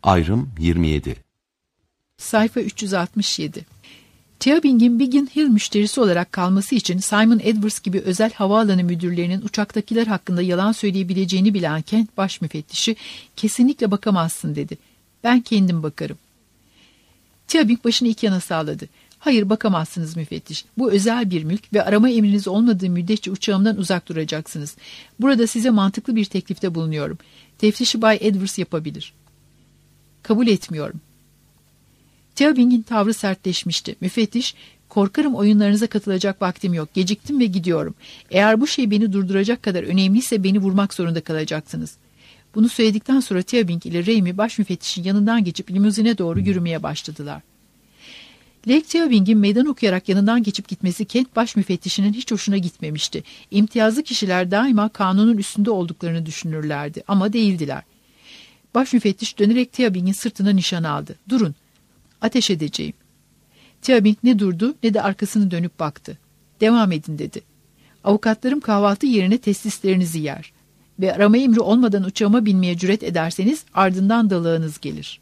Ayrım 27. Sayfa 367. Teabing'in Biggin Hill müşterisi olarak kalması için Simon Edwards gibi özel havaalanı müdürlerinin uçaktakiler hakkında yalan söyleyebileceğini bilen Kent baş müfettişi kesinlikle bakamazsın dedi. Ben kendim bakarım. Teabing başını iki yana salladı. Hayır bakamazsınız müfettiş. Bu özel bir mülk ve arama emriniz olmadığı müddetçe uçağımdan uzak duracaksınız. Burada size mantıklı bir teklifte bulunuyorum. Teftişi Bay Edwards yapabilir. Kabul etmiyorum. Teabing'in tavrı sertleşmişti. Müfettiş, korkarım oyunlarınıza katılacak vaktim yok. Geciktim ve gidiyorum. Eğer bu şey beni durduracak kadar önemliyse beni vurmak zorunda kalacaksınız. Bunu söyledikten sonra Teabing ile Raimi baş müfettişin yanından geçip limuzine doğru yürümeye başladılar. Lake Teabing'in meydan okuyarak yanından geçip gitmesi Kent baş müfettişinin hiç hoşuna gitmemişti. İmtiyazlı kişiler daima kanunun üstünde olduklarını düşünürlerdi ama değildiler. Baş müfettiş dönerek Teabing'in sırtına nişan aldı. Durun. Ateş edeceğim. Teabing ne durdu ne de arkasını dönüp baktı. Devam edin dedi. Avukatlarım kahvaltı yerine testislerinizi yer. Ve arama emri olmadan uçağıma binmeye cüret ederseniz ardından dalağınız gelir.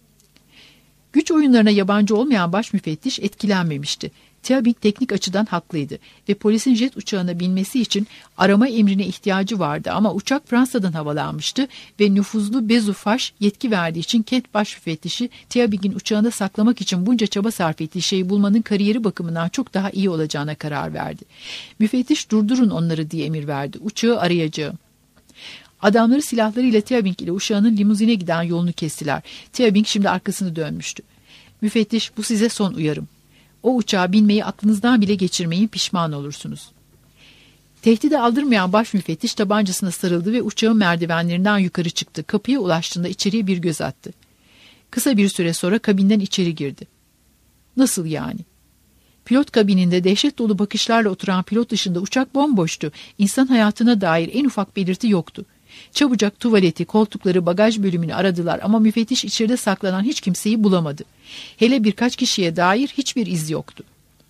Güç oyunlarına yabancı olmayan baş müfettiş etkilenmemişti. Teabing teknik açıdan haklıydı ve polisin jet uçağına binmesi için arama emrine ihtiyacı vardı ama uçak Fransa'dan havalanmıştı ve nüfuzlu Bezufaş yetki verdiği için Kent baş müfettişi Teabing'in uçağında saklamak için bunca çaba sarf ettiği şeyi bulmanın kariyeri bakımından çok daha iyi olacağına karar verdi. Müfettiş durdurun onları diye emir verdi. Uçağı arayacağım. Adamları silahlarıyla Teabing ile uşağının limuzine giden yolunu kestiler. Teabing şimdi arkasını dönmüştü. Müfettiş bu size son uyarım. O uçağa binmeyi aklınızdan bile geçirmeyin pişman olursunuz. Tehdide aldırmayan baş müfettiş tabancasına sarıldı ve uçağın merdivenlerinden yukarı çıktı. Kapıya ulaştığında içeriye bir göz attı. Kısa bir süre sonra kabinden içeri girdi. Nasıl yani? Pilot kabininde dehşet dolu bakışlarla oturan pilot dışında uçak bomboştu. İnsan hayatına dair en ufak belirti yoktu. Çabucak tuvaleti, koltukları, bagaj bölümünü aradılar ama müfettiş içeride saklanan hiç kimseyi bulamadı. Hele birkaç kişiye dair hiçbir iz yoktu.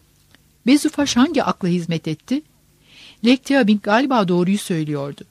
Bezufaş hangi akla hizmet etti? Lake Teabing galiba doğruyu söylüyordu.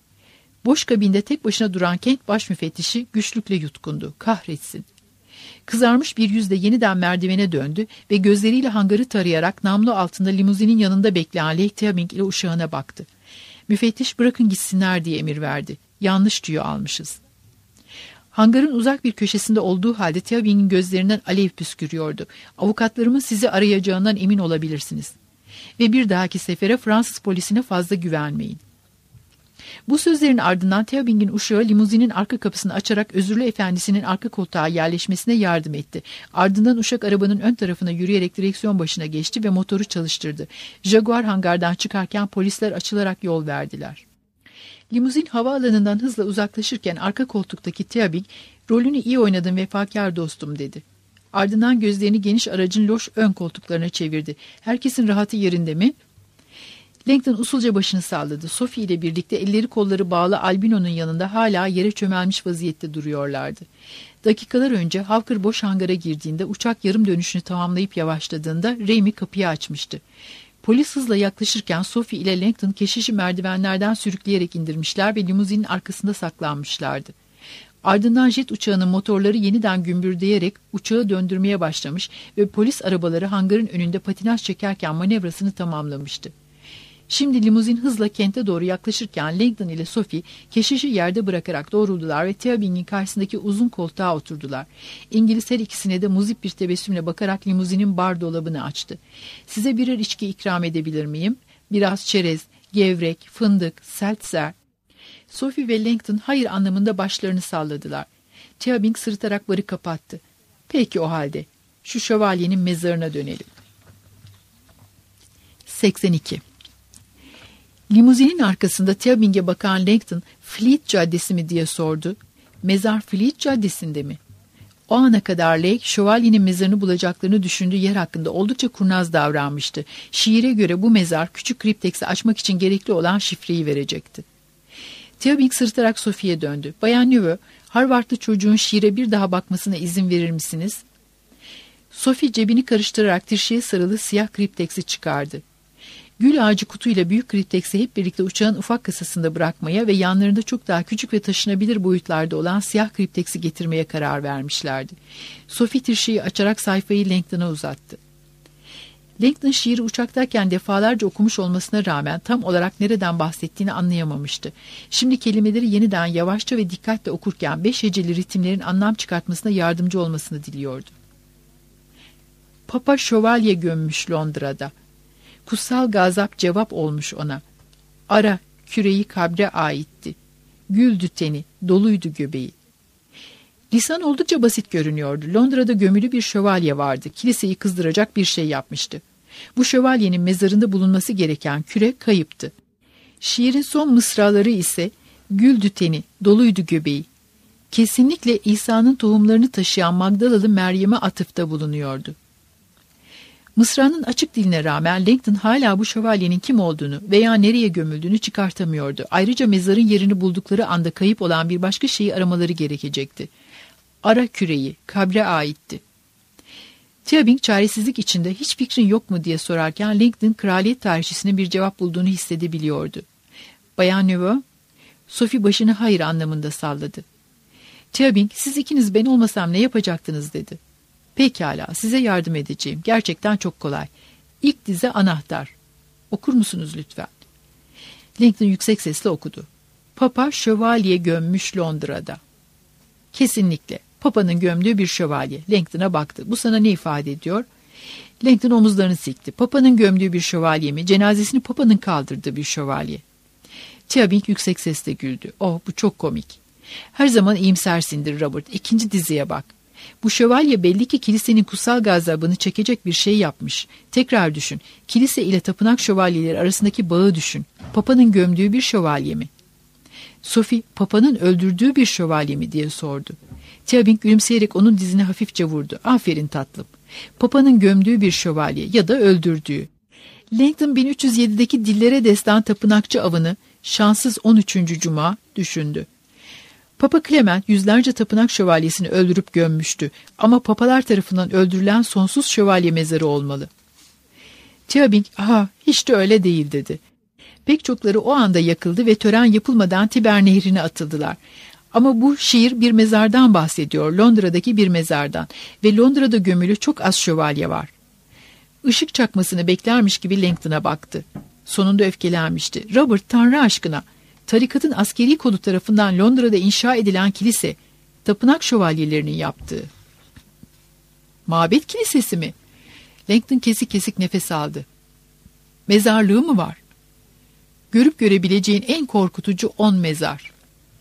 Boş kabinde tek başına duran Kent baş müfettişi güçlükle yutkundu. Kahretsin. Kızarmış bir yüzle yeniden merdivene döndü ve gözleriyle hangarı tarayarak namlu altında limuzinin yanında bekleyen Lake Teabing ile uşağına baktı. Müfettiş bırakın gitsinler diye emir verdi. Yanlış tüyo almışız. Hangarın uzak bir köşesinde olduğu halde Teabing'in gözlerinden alev püskürüyordu. Avukatlarımın sizi arayacağından emin olabilirsiniz. Ve bir dahaki sefere Fransız polisine fazla güvenmeyin. Bu sözlerin ardından Teabing'in uşağı limuzinin arka kapısını açarak özürlü efendisinin arka koltuğa yerleşmesine yardım etti. Ardından uşak arabanın ön tarafına yürüyerek direksiyon başına geçti ve motoru çalıştırdı. Jaguar hangardan çıkarken polisler açılarak yol verdiler. Limuzin havaalanından hızla uzaklaşırken arka koltuktaki Teabing, rolünü iyi oynadın vefakar dostum dedi. Ardından gözlerini geniş aracın loş ön koltuklarına çevirdi. Herkesin rahatı yerinde mi? Langton usulca başını salladı. Sophie ile birlikte elleri kolları bağlı Albino'nun yanında hala yere çömelmiş vaziyette duruyorlardı. Dakikalar önce Hawker boş hangara girdiğinde uçak yarım dönüşünü tamamlayıp yavaşladığında Raimi kapıyı açmıştı. Polis hızla yaklaşırken Sophie ile Langton keşişi merdivenlerden sürükleyerek indirmişler ve limuzinin arkasında saklanmışlardı. Ardından jet uçağının motorları yeniden gümbürdeyerek uçağı döndürmeye başlamış ve polis arabaları hangarın önünde patinaj çekerken manevrasını tamamlamıştı. Şimdi limuzin hızla kente doğru yaklaşırken Langdon ile Sophie keşişi yerde bırakarak doğruldular ve Teabing'in karşısındaki uzun koltuğa oturdular. İngiliz her ikisine de muzip bir tebessümle bakarak limuzinin bar dolabını açtı. Size birer içki ikram edebilir miyim? Biraz çerez, gevrek, fındık, seltzer. Sophie ve Langdon hayır anlamında başlarını salladılar. Teabing sırıtarak barı kapattı. Peki o halde. Şu şövalyenin mezarına dönelim. 82. Limuzinin arkasında Teabing'e bakan Langdon, Fleet Caddesi mi diye sordu. Mezar Fleet Caddesi'nde mi? O ana kadar Lake, şövalyenin mezarını bulacaklarını düşündüğü yer hakkında oldukça kurnaz davranmıştı. Şiire göre bu mezar küçük kripteksi açmak için gerekli olan şifreyi verecekti. Teabing sırıtarak Sophie'ye döndü. Bayan Neveu, Harvardlı çocuğun şiire bir daha bakmasına izin verir misiniz? Sophie cebini karıştırarak tirşeye sarılı siyah kripteksi çıkardı. Gül ağacı kutuyla büyük kripteksi hep birlikte uçağın ufak kasasında bırakmaya ve yanlarında çok daha küçük ve taşınabilir boyutlarda olan siyah kripteksi getirmeye karar vermişlerdi. Sophie trişeyi açarak sayfayı Langdon'a uzattı. Langdon şiiri uçaktayken defalarca okumuş olmasına rağmen tam olarak nereden bahsettiğini anlayamamıştı. Şimdi kelimeleri yeniden yavaşça ve dikkatle okurken 5 heceli ritimlerin anlam çıkartmasına yardımcı olmasını diliyordu. Papa şövalye gömmüş Londra'da. Kutsal gazap cevap olmuş ona. Ara, küreyi kabre aitti. Güldü teni, doluydu göbeği. Lisan oldukça basit görünüyordu. Londra'da gömülü bir şövalye vardı. Kiliseyi kızdıracak bir şey yapmıştı. Bu şövalyenin mezarında bulunması gereken küre kayıptı. Şiirin son mısraları ise güldü teni, doluydu göbeği. Kesinlikle İsa'nın tohumlarını taşıyan Magdalalı Meryem'e atıfta bulunuyordu. Mısranın açık diline rağmen Langdon hala bu şövalyenin kim olduğunu veya nereye gömüldüğünü çıkartamıyordu. Ayrıca mezarın yerini buldukları anda kayıp olan bir başka şeyi aramaları gerekecekti. Ara küreyi, kabre aitti. Tiabing çaresizlik içinde hiç fikrin yok mu diye sorarken Langdon kraliyet tarihçisinin bir cevap bulduğunu hissedebiliyordu. Bayan Neveu, Sophie başını hayır anlamında salladı. Tiabing, siz ikiniz ben olmasam ne yapacaktınız dedi. Pekala, size yardım edeceğim. Gerçekten çok kolay. İlk dize anahtar. Okur musunuz lütfen? Langdon yüksek sesle okudu. Papa şövalye gömmüş Londra'da. Kesinlikle. Papa'nın gömdüğü bir şövalye. Langdon'a baktı. Bu sana ne ifade ediyor? Langdon omuzlarını silkti. Papa'nın gömdüğü bir şövalye mi? Cenazesini Papa'nın kaldırdığı bir şövalye. Tiabing yüksek sesle güldü. Oh, bu çok komik. Her zaman iyimsersindir Robert. İkinci diziye bak. Bu şövalye belli ki kilisenin kutsal gazabını çekecek bir şey yapmış. Tekrar düşün. Kilise ile tapınak şövalyeleri arasındaki bağı düşün. Papa'nın gömdüğü bir şövalye mi? Sophie, Papa'nın öldürdüğü bir şövalye mi diye sordu. Tiabing gülümseyerek onun dizine hafifçe vurdu. Aferin tatlım. Papa'nın gömdüğü bir şövalye ya da öldürdüğü. Langdon 1307'deki dillere destan tapınakçı avını şanssız 13. Cuma düşündü. Papa Clement yüzlerce tapınak şövalyesini öldürüp gömmüştü ama papalar tarafından öldürülen sonsuz şövalye mezarı olmalı. Tiabing, aha hiç de öyle değil dedi. Pek çokları o anda yakıldı ve tören yapılmadan Tiber Nehri'ne atıldılar. Ama bu şiir bir mezardan bahsediyor, Londra'daki bir mezardan ve Londra'da gömülü çok az şövalye var. Işık çakmasını beklermiş gibi Langdon'a baktı. Sonunda öfkelenmişti. Robert, Tanrı aşkına, tarikatın askeri kolu tarafından Londra'da inşa edilen kilise, tapınak şövalyelerinin yaptığı. Mabet kilisesi mi? Langdon kesik kesik nefes aldı. Mezarlığı mı var? Görüp görebileceğin en korkutucu 10 mezar.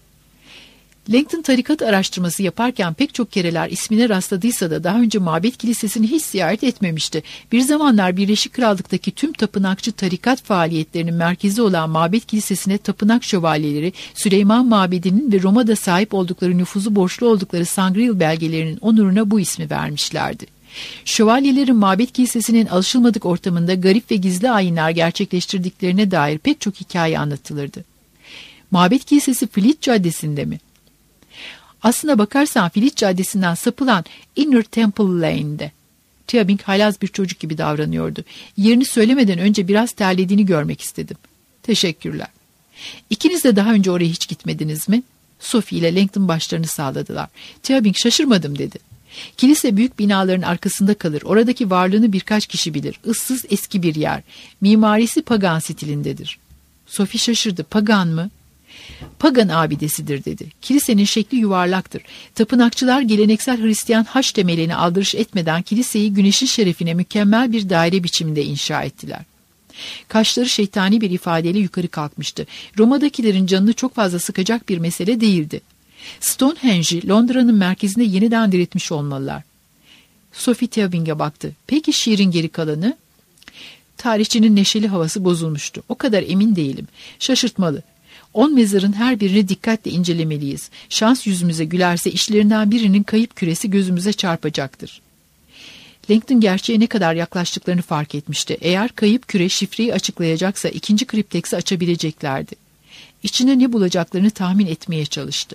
Langdon tarikat araştırması yaparken pek çok kereler ismine rastladıysa da daha önce Mabet Kilisesi'ni hiç ziyaret etmemişti. Bir zamanlar Birleşik Krallık'taki tüm tapınakçı tarikat faaliyetlerinin merkezi olan Mabet Kilisesi'ne tapınak şövalyeleri, Süleyman Mabedi'nin ve Roma'da sahip oldukları nüfuzu borçlu oldukları Sangril belgelerinin onuruna bu ismi vermişlerdi. Şövalyelerin Mabet Kilisesi'nin alışılmadık ortamında garip ve gizli ayinler gerçekleştirdiklerine dair pek çok hikaye anlatılırdı. Mabet Kilisesi Fleet Caddesi'nde mi? Aslına bakarsan Fleet Caddesi'nden sapılan Inner Temple Lane'de. Tiabing haylaz bir çocuk gibi davranıyordu. Yerini söylemeden önce biraz terlediğini görmek istedim. Teşekkürler. İkiniz de daha önce oraya hiç gitmediniz mi? Sophie ile Langdon başlarını sağladılar. Tiabing şaşırmadım dedi. Kilise büyük binaların arkasında kalır. Oradaki varlığını birkaç kişi bilir. Issız eski bir yer. Mimarisi pagan stilindedir. Sophie şaşırdı. Pagan mı? Pagan abidesidir dedi. Kilisenin şekli yuvarlaktır. Tapınakçılar geleneksel Hristiyan haç temelini aldırış etmeden kiliseyi güneşin şerefine mükemmel bir daire biçiminde inşa ettiler. Kaşları şeytani bir ifadeyle yukarı kalkmıştı. Roma'dakilerin canını çok fazla sıkacak bir mesele değildi. Stonehenge'i Londra'nın merkezinde yeniden diriltmiş olmalılar. Sophie Tiabing'e baktı. Peki şiirin geri kalanı? Tarihçinin neşeli havası bozulmuştu. O kadar emin değilim. Şaşırtmalı. 10 mezarın her birini dikkatle incelemeliyiz. Şans yüzümüze gülerse işlerinden birinin kayıp küresi gözümüze çarpacaktır. Langdon gerçeğe ne kadar yaklaştıklarını fark etmişti. Eğer kayıp küre şifreyi açıklayacaksa ikinci kripteksi açabileceklerdi. İçine ne bulacaklarını tahmin etmeye çalıştı.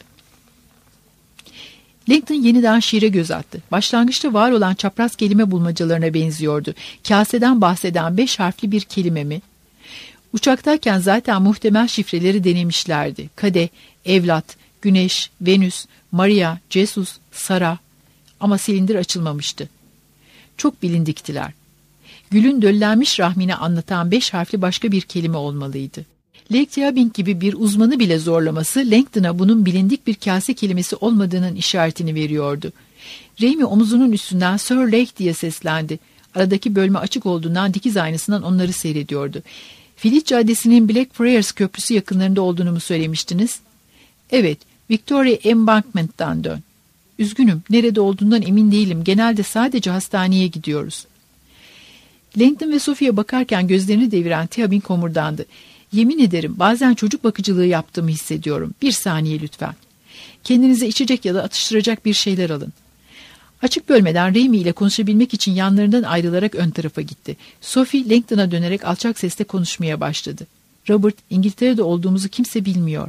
Langdon yeniden şiire göz attı. Başlangıçta var olan çapraz kelime bulmacalarına benziyordu. Kaseden bahseden 5 harfli bir kelime mi? Uçaktayken zaten muhtemel şifreleri denemişlerdi. Kadeh, evlat, güneş, Venüs, Maria, Jesus, Sara. Ama silindir açılmamıştı. Çok bilindiktiler. Gül'ün döllenmiş rahmini anlatan 5 harfli başka bir kelime olmalıydı. Lake Diabing gibi bir uzmanı bile zorlaması Langdon'a bunun bilindik bir kase kelimesi olmadığının işaretini veriyordu. Raimi omuzunun üstünden Sir Lake diye seslendi. Aradaki bölme açık olduğundan dikiz aynasından onları seyrediyordu. Filit Caddesi'nin Blackfriars Köprüsü yakınlarında olduğunu mu söylemiştiniz? Evet, Victoria Embankment'tan dön. Üzgünüm, nerede olduğundan emin değilim. Genelde sadece hastaneye gidiyoruz. Langdon ve Sophie'ye bakarken gözlerini deviren Tiabing homurdandı. Yemin ederim bazen çocuk bakıcılığı yaptığımı hissediyorum. 1 saniye lütfen. Kendinize içecek ya da atıştıracak bir şeyler alın. Açık bölmeden Raimi ile konuşabilmek için yanlarından ayrılarak ön tarafa gitti. Sophie Langdon'a dönerek alçak sesle konuşmaya başladı. Robert, İngiltere'de olduğumuzu kimse bilmiyor.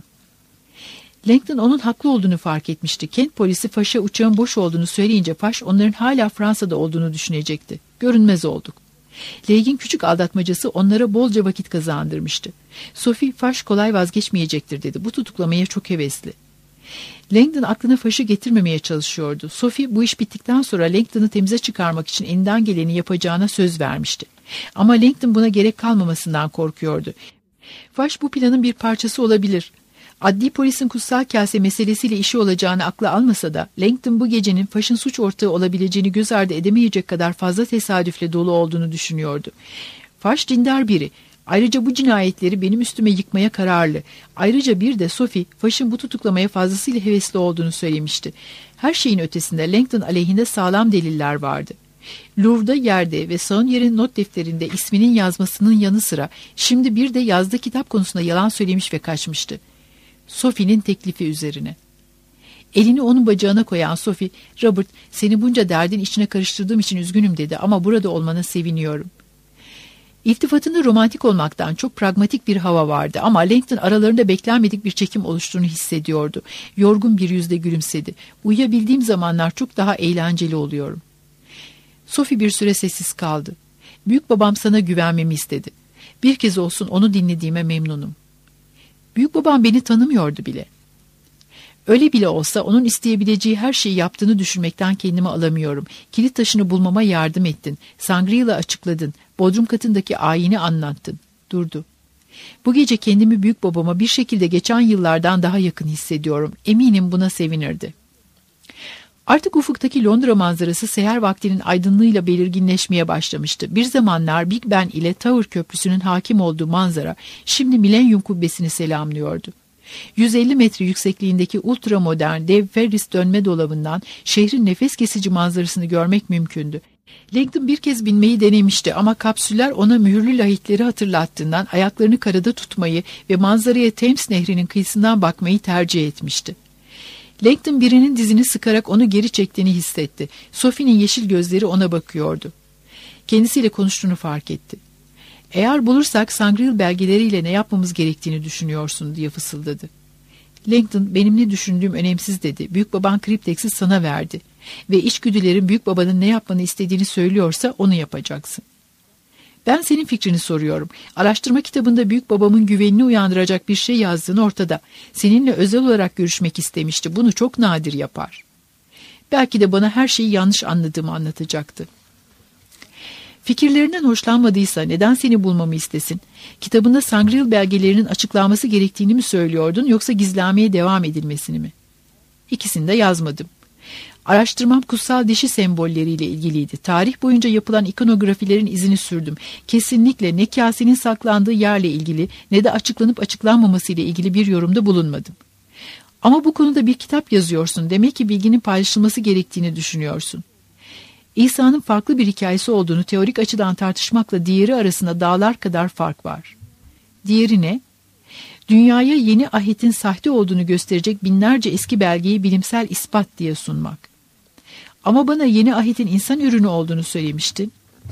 Langdon onun haklı olduğunu fark etmişti. Kent polisi Faş'a uçağın boş olduğunu söyleyince Faş onların hala Fransa'da olduğunu düşünecekti. Görünmez olduk. Lake'in küçük aldatmacası onlara bolca vakit kazandırmıştı. Sophie, Faş kolay vazgeçmeyecektir dedi. Bu tutuklamaya çok hevesli. Langdon aklına Faş'ı getirmemeye çalışıyordu. Sophie bu iş bittikten sonra Langdon'ı temize çıkarmak için elinden geleni yapacağına söz vermişti. Ama Langdon buna gerek kalmamasından korkuyordu. Faş bu planın bir parçası olabilir. Adli polisin kutsal kase meselesiyle işi olacağını akla almasa da Langdon bu gecenin Faş'ın suç ortağı olabileceğini göz ardı edemeyecek kadar fazla tesadüfle dolu olduğunu düşünüyordu. Faş dindar biri. Ayrıca bu cinayetleri benim üstüme yıkmaya kararlı. Ayrıca bir de Sophie, Faş'ın bu tutuklamaya fazlasıyla hevesli olduğunu söylemişti. Her şeyin ötesinde Langdon aleyhinde sağlam deliller vardı. Louvre'da yerde ve Saunier'in not defterinde isminin yazmasının yanı sıra şimdi bir de yazdığı kitap konusunda yalan söylemiş ve kaçmıştı. Sophie'nin teklifi üzerine. Elini onun bacağına koyan Sophie, "Robert, seni bunca derdin içine karıştırdığım için üzgünüm" dedi, "ama burada olmana seviniyorum." İltifatında romantik olmaktan çok pragmatik bir hava vardı ama Langdon aralarında beklenmedik bir çekim oluştuğunu hissediyordu. Yorgun bir yüzle gülümsedi. "Uyuyabildiğim zamanlar çok daha eğlenceli oluyorum." Sophie bir süre sessiz kaldı. "Büyük babam sana güvenmemi istedi. Bir kez olsun onu dinlediğime memnunum." "Büyük babam beni tanımıyordu bile." "Öyle bile olsa onun isteyebileceği her şeyi yaptığını düşünmekten kendimi alamıyorum. Kilit taşını bulmama yardım ettin. Sangria açıkladın. Bodrum katındaki ayini anlattın." Durdu. "Bu gece kendimi büyük babama bir şekilde geçen yıllardan daha yakın hissediyorum. Eminim buna sevinirdi." Artık ufuktaki Londra manzarası seher vaktinin aydınlığıyla belirginleşmeye başlamıştı. Bir zamanlar Big Ben ile Tower Köprüsü'nün hakim olduğu manzara şimdi Milenyum Kubbesi'ni selamlıyordu. 150 metre yüksekliğindeki ultramodern dev Ferris dönme dolabından şehrin nefes kesici manzarasını görmek mümkündü. Langdon bir kez binmeyi denemişti ama kapsüller ona mühürlü lahitleri hatırlattığından ayaklarını karada tutmayı ve manzaraya Thames Nehri'nin kıyısından bakmayı tercih etmişti. Langdon birinin dizini sıkarak onu geri çektiğini hissetti. Sophie'nin yeşil gözleri ona bakıyordu. Kendisiyle konuştuğunu fark etti. "Eğer bulursak Sangria belgeleriyle ne yapmamız gerektiğini düşünüyorsun?" diye fısıldadı. Langdon, "Benim ne düşündüğüm önemsiz" dedi. "Büyük baban Kriptex'i sana verdi. Ve içgüdülerin büyük babanın ne yapmanı istediğini söylüyorsa onu yapacaksın." "Ben senin fikrini soruyorum. Araştırma kitabında büyük babamın güvenini uyandıracak bir şey yazdığın ortada. Seninle özel olarak görüşmek istemişti. Bunu çok nadir yapar." Belki de bana her şeyi yanlış anladığımı anlatacaktı. "Fikirlerinden hoşlanmadıysa neden seni bulmamı istesin? Kitabında Sangria belgelerinin açıklanması gerektiğini mi söylüyordun yoksa gizlenmeye devam edilmesini mi?" "İkisini de yazmadım. Araştırmam kutsal dişi sembolleriyle ilgiliydi. Tarih boyunca yapılan ikonografilerin izini sürdüm. Kesinlikle ne kasenin saklandığı yerle ilgili ne de açıklanıp açıklanmaması ile ilgili bir yorumda bulunmadım." "Ama bu konuda bir kitap yazıyorsun. Demek ki bilginin paylaşılması gerektiğini düşünüyorsun." İsa'nın farklı bir hikayesi olduğunu teorik açıdan tartışmakla diğeri arasında dağlar kadar fark var. Diğeri ne? Dünyaya yeni ahitin sahte olduğunu gösterecek binlerce eski belgeyi bilimsel ispat diye sunmak. "Ama bana yeni ahitin insan ürünü olduğunu söylemiştin."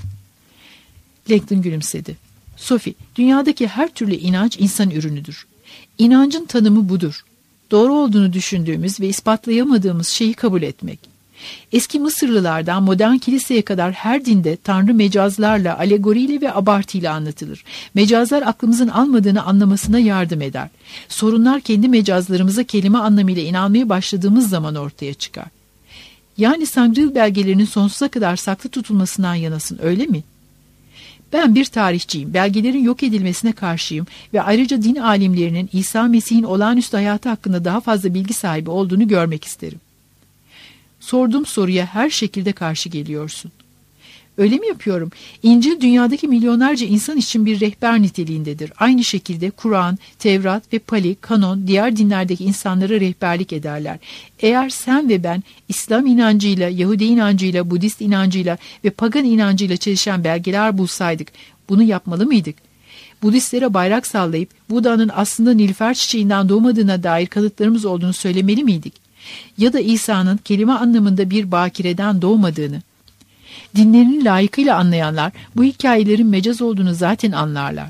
Langdon gülümsedi. "Sophie, dünyadaki her türlü inanç insan ürünüdür. İnancın tanımı budur. Doğru olduğunu düşündüğümüz ve ispatlayamadığımız şeyi kabul etmek. Eski Mısırlılardan modern kiliseye kadar her dinde Tanrı mecazlarla, alegoriyle ve abartıyla anlatılır. Mecazlar aklımızın almadığını anlamasına yardım eder. Sorunlar kendi mecazlarımıza kelime anlamıyla inanmaya başladığımız zaman ortaya çıkar. Yani Sangril belgelerinin sonsuza kadar saklı tutulmasından yanasın, öyle mi? Ben bir tarihçiyim. Belgelerin yok edilmesine karşıyım ve ayrıca din alimlerinin İsa Mesih'in olağanüstü hayatı hakkında daha fazla bilgi sahibi olduğunu görmek isterim. Sorduğum soruya her şekilde karşı geliyorsun. Öyle mi yapıyorum? İncil dünyadaki milyonlarca insan için bir rehber niteliğindedir. Aynı şekilde Kur'an, Tevrat ve Pali, Kanon diğer dinlerdeki insanlara rehberlik ederler. Eğer sen ve ben İslam inancıyla, Yahudi inancıyla, Budist inancıyla ve Pagan inancıyla çelişen belgeler bulsaydık bunu yapmalı mıydık? Budistlere bayrak sallayıp Buda'nın aslında Nilüfer çiçeğinden doğmadığına dair kanıtlarımız olduğunu söylemeli miydik? Ya da İsa'nın kelime anlamında bir bakireden doğmadığını? Dinlerini layıkıyla anlayanlar bu hikayelerin mecaz olduğunu zaten anlarlar.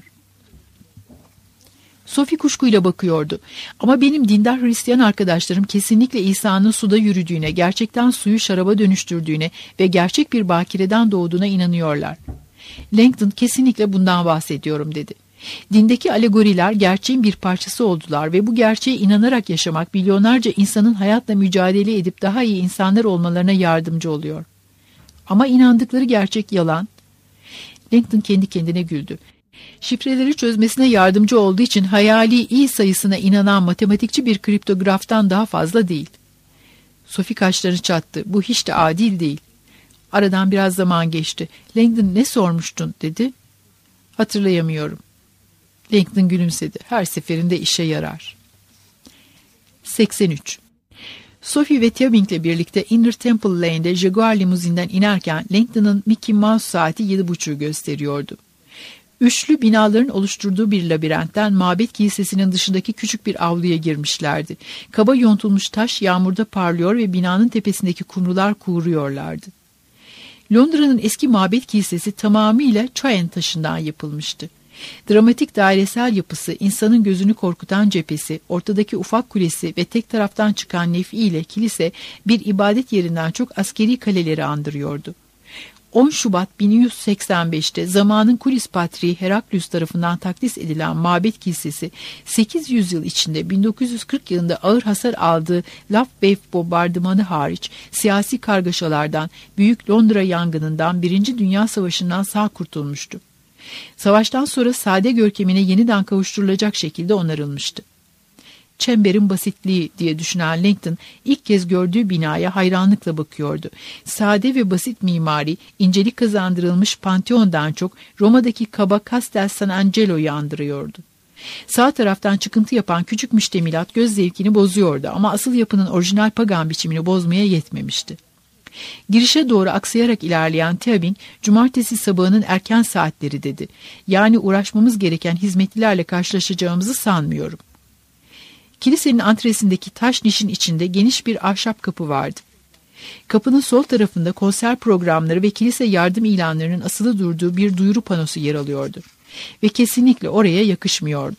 Sophie kuşkuyla bakıyordu. Ama benim dindar Hristiyan arkadaşlarım kesinlikle İsa'nın suda yürüdüğüne, gerçekten suyu şaraba dönüştürdüğüne ve gerçek bir bakireden doğduğuna inanıyorlar. Langdon kesinlikle bundan bahsediyorum dedi. Dindeki alegoriler gerçeğin bir parçası oldular ve bu gerçeğe inanarak yaşamak milyonlarca insanın hayatla mücadele edip daha iyi insanlar olmalarına yardımcı oluyor. Ama inandıkları gerçek yalan. Langdon kendi kendine güldü. Şifreleri çözmesine yardımcı olduğu için hayali i sayısına inanan matematikçi bir kriptograftan daha fazla değil. Sophie kaşlarını çattı. Bu hiç de adil değil. Aradan biraz zaman geçti. Langdon ne sormuştun dedi. Hatırlayamıyorum. Langdon gülümsedi. Her seferinde işe yarar. 83. Sophie ve Tebing'le birlikte Inner Temple Lane'de Jaguar limuzinden inerken Langdon'ın Mickey Mouse saati 7.30'u gösteriyordu. Üçlü binaların oluşturduğu bir labirentten mabet kilisesinin dışındaki küçük bir avluya girmişlerdi. Kaba yontulmuş taş yağmurda parlıyor ve binanın tepesindeki kumrular kuğuruyorlardı. Londra'nın eski mabet kilisesi tamamıyla çayen taşından yapılmıştı. Dramatik dairesel yapısı, insanın gözünü korkutan cephesi, ortadaki ufak kulesi ve tek taraftan çıkan nef'i ile kilise bir ibadet yerinden çok askeri kaleleri andırıyordu. 10 Şubat 1185'te zamanın Kulis Patriği Heraklius tarafından takdis edilen mabet kilisesi 800 yıl içinde 1940 yılında ağır hasar aldığı Lafbef bombardımanı hariç siyasi kargaşalardan, Büyük Londra yangınından, 1. Dünya Savaşı'ndan sağ kurtulmuştu. Savaştan sonra sade görkemine yeniden kavuşturulacak şekilde onarılmıştı. Çemberin basitliği diye düşünen Langdon ilk kez gördüğü binaya hayranlıkla bakıyordu. Sade ve basit mimari, incelik kazandırılmış Pantheon'dan çok Roma'daki kaba Castel San Angelo'yu andırıyordu. Sağ taraftan çıkıntı yapan küçük müştemilat göz zevkini bozuyordu ama asıl yapının orijinal pagan biçimini bozmaya yetmemişti. Girişe doğru aksayarak ilerleyen Tebing, cumartesi sabahının erken saatleri dedi. Yani uğraşmamız gereken hizmetlilerle karşılaşacağımızı sanmıyorum. Kilisenin antresindeki taş nişin içinde geniş bir ahşap kapı vardı. Kapının sol tarafında konser programları ve kilise yardım ilanlarının asılı durduğu bir duyuru panosu yer alıyordu. Ve kesinlikle oraya yakışmıyordu.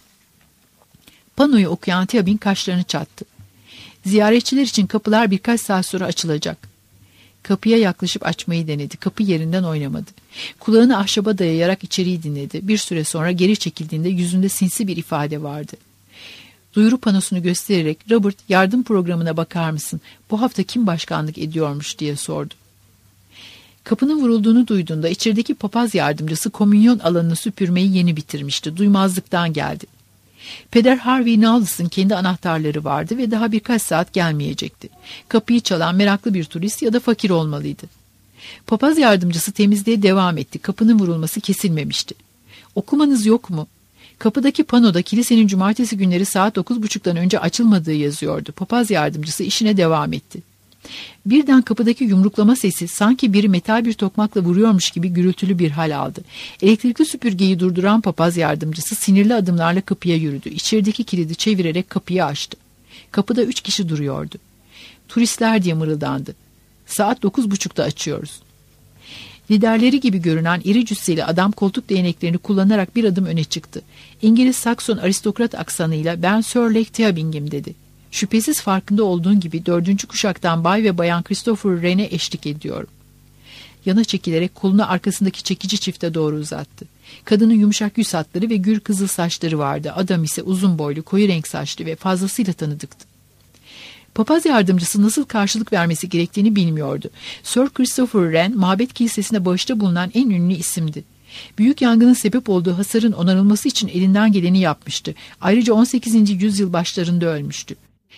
Panoyu okuyan Tebing kaşlarını çattı. Ziyaretçiler için kapılar birkaç saat sonra açılacak. Kapıya yaklaşıp açmayı denedi. Kapı yerinden oynamadı. Kulağını ahşaba dayayarak içeriği dinledi. Bir süre sonra geri çekildiğinde yüzünde sinsi bir ifade vardı. Duyuru panosunu göstererek "Robert, yardım programına bakar mısın? Bu hafta kim başkanlık ediyormuş?" diye sordu. Kapının vurulduğunu duyduğunda içerideki papaz yardımcısı komünyon alanını süpürmeyi yeni bitirmişti. Duymazlıktan geldi. Peder Harvey Knowles'ın kendi anahtarları vardı ve daha birkaç saat gelmeyecekti. Kapıyı çalan meraklı bir turist ya da fakir olmalıydı. Papaz yardımcısı temizliğe devam etti. Kapının vurulması kesilmemişti. "Okumanız yok mu?" Kapıdaki panoda kilisenin cumartesi günleri saat 9.30'dan önce açılmadığı yazıyordu. Papaz yardımcısı işine devam etti. Birden kapıdaki yumruklama sesi sanki biri metal bir tokmakla vuruyormuş gibi gürültülü bir hal aldı. Elektrikli süpürgeyi durduran papaz yardımcısı sinirli adımlarla kapıya yürüdü. İçerideki kilidi çevirerek kapıyı açtı. Kapıda 3 kişi duruyordu. "Turistler" diye mırıldandı. "Saat 9.30'da açıyoruz." Liderleri gibi görünen iri cüsseli adam koltuk değneklerini kullanarak bir adım öne çıktı. İngiliz Sakson aristokrat aksanıyla "Ben Sir Lake Theobing'im" dedi. Şüphesiz farkında olduğun gibi 4. kuşaktan Bay ve Bayan Christopher Wren'e eşlik ediyorum. Yana çekilerek kolunu arkasındaki çekici çifte doğru uzattı. Kadının yumuşak yüz hatları ve gür kızıl saçları vardı. Adam ise uzun boylu, koyu renk saçlı ve fazlasıyla tanıdıktı. Papaz yardımcısı nasıl karşılık vermesi gerektiğini bilmiyordu. Sir Christopher Wren, mabet kilisesine bağışta bulunan en ünlü isimdi. Büyük yangının sebep olduğu hasarın onarılması için elinden geleni yapmıştı. Ayrıca 18. yüzyıl başlarında ölmüştü.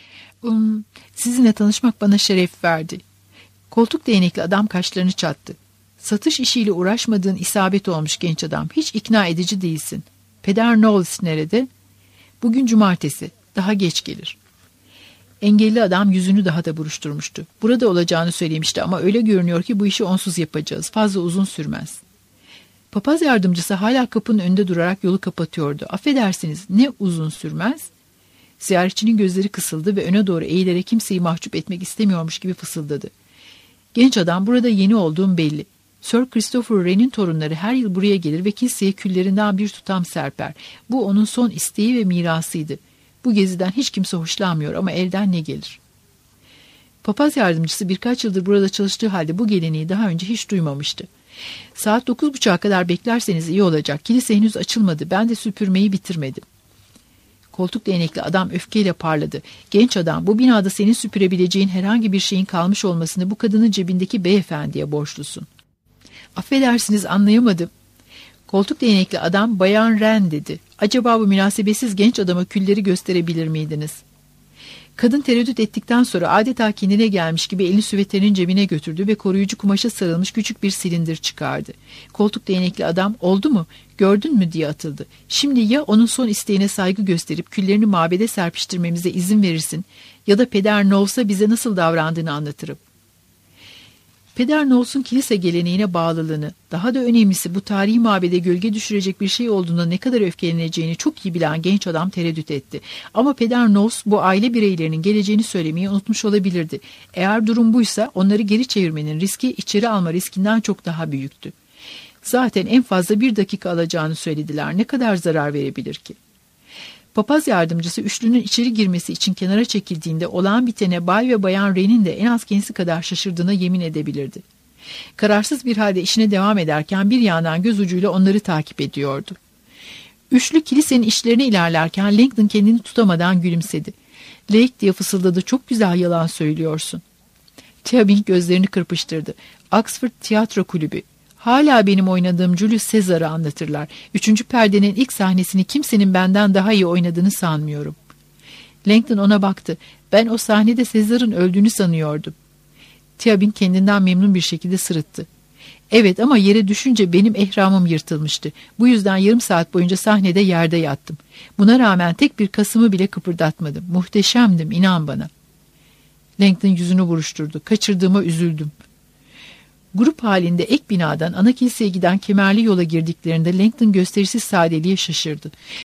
Sizinle tanışmak bana şeref verdi. Koltuk değnekli adam kaşlarını çattı. Satış işiyle uğraşmadığın isabet olmuş genç adam. Hiç ikna edici değilsin. Peder Knowles nerede? Bugün cumartesi. Daha geç gelir. Engelli adam yüzünü daha da buruşturmuştu. Burada olacağını söylemişti ama öyle görünüyor ki bu işi onsuz yapacağız. Fazla uzun sürmez. Papaz yardımcısı hala kapının önünde durarak yolu kapatıyordu. Affedersiniz, ne uzun sürmez? Ziyaretçinin gözleri kısıldı ve öne doğru eğilerek kimseyi mahcup etmek istemiyormuş gibi fısıldadı. Genç adam, burada yeni olduğum belli. Sir Christopher Wren'in torunları her yıl buraya gelir ve kiliseye küllerinden bir tutam serper. Bu onun son isteği ve mirasıydı. Bu geziden hiç kimse hoşlanmıyor ama elden ne gelir? Papaz yardımcısı birkaç yıldır burada çalıştığı halde bu geleneği daha önce hiç duymamıştı. Saat 9:30'a kadar beklerseniz iyi olacak. Kilise henüz açılmadı. Ben de süpürmeyi bitirmedim. Koltuk değnekli adam öfkeyle parladı. Genç adam, bu binada senin süpürebileceğin herhangi bir şeyin kalmış olmasını bu kadının cebindeki beyefendiye borçlusun. Affedersiniz, anlayamadım. Koltuk değnekli adam, Bayan Wren dedi. Acaba bu münasebetsiz genç adama külleri gösterebilir miydiniz? Kadın tereddüt ettikten sonra adeta kendine gelmiş gibi elini süveterinin cebine götürdü ve koruyucu kumaşa sarılmış küçük bir silindir çıkardı. Koltuk değnekli adam, oldu mu, gördün mü diye atıldı. Şimdi ya onun son isteğine saygı gösterip küllerini mabede serpiştirmemize izin verirsin ya da Peder Knowles'a bize nasıl davrandığını anlatırım. Peder Knowles'un kilise geleneğine bağlılığını, daha da önemlisi bu tarihi mabede gölge düşürecek bir şey olduğunda ne kadar öfkeleneceğini çok iyi bilen genç adam tereddüt etti. Ama Peder Knowles bu aile bireylerinin geleceğini söylemeyi unutmuş olabilirdi. Eğer durum buysa onları geri çevirmenin riski içeri alma riskinden çok daha büyüktü. Zaten en fazla 1 dakika alacağını söylediler. Ne kadar zarar verebilir ki? Papaz yardımcısı üçlünün içeri girmesi için kenara çekildiğinde olağan bitene Bay ve Bayan Wren'in de en az kendisi kadar şaşırdığına yemin edebilirdi. Kararsız bir halde işine devam ederken bir yandan göz ucuyla onları takip ediyordu. Üçlü kilisenin işlerine ilerlerken Langdon kendini tutamadan gülümsedi. Lake diye fısıldadı, çok güzel yalan söylüyorsun. Theobald gözlerini kırpıştırdı. Oxford Tiyatro Kulübü. Hala benim oynadığım Julius Caesar'ı anlatırlar. 3. perdenin ilk sahnesini kimsenin benden daha iyi oynadığını sanmıyorum. Langdon ona baktı. Ben o sahnede Caesar'ın öldüğünü sanıyordum. Theobald kendinden memnun bir şekilde sırıttı. Evet, ama yere düşünce benim ehramım yırtılmıştı. Bu yüzden yarım saat boyunca sahnede yerde yattım. Buna rağmen tek bir kasımı bile kıpırdatmadım. Muhteşemdim, inan bana. Langdon yüzünü buruşturdu. Kaçırdığıma üzüldüm. Grup halinde ek binadan ana kiliseye giden kemerli yola girdiklerinde Langdon gösterisiz sadeliğe şaşırdı.